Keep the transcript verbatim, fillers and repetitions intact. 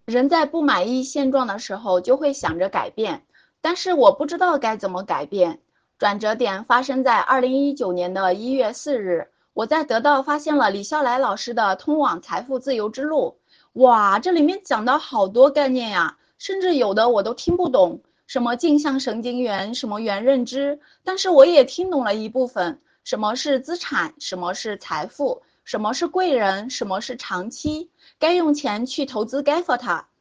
人在不满意现状的时候，就会想着改变，但是我不知道该怎么改变。转折点发生在二零一九年的一月四日，我在得到发现了李笑来老师的《通往财富自由之路》。哇，这里面讲到好多概念呀，甚至有的我都听不懂，什么镜像神经元，什么元认知，但是我也听懂了一部分，什么是资产，什么是财富，什么是贵人，什么是长期。该用钱去投资 Gaffer